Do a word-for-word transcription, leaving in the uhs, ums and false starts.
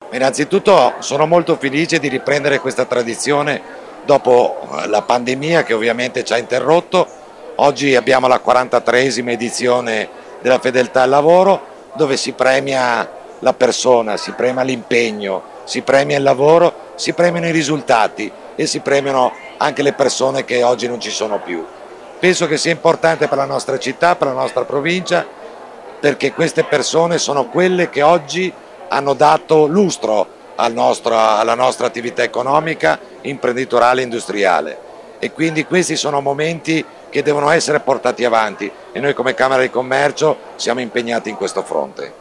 Innanzitutto sono molto felice di riprendere questa tradizione dopo la pandemia che ovviamente ci ha interrotto. Oggi abbiamo la quarantatreesima edizione della Fedeltà al Lavoro, dove si premia la persona, si premia l'impegno, si premia il lavoro, si premiano i risultati e si premiano anche le persone che oggi non ci sono più. Penso che sia importante per la nostra città, per la nostra provincia, perché queste persone sono quelle che oggi hanno dato lustro al nostro, alla nostra attività economica, imprenditoriale e industriale, e quindi questi sono momenti che devono essere portati avanti e noi come Camera di Commercio siamo impegnati in questo fronte.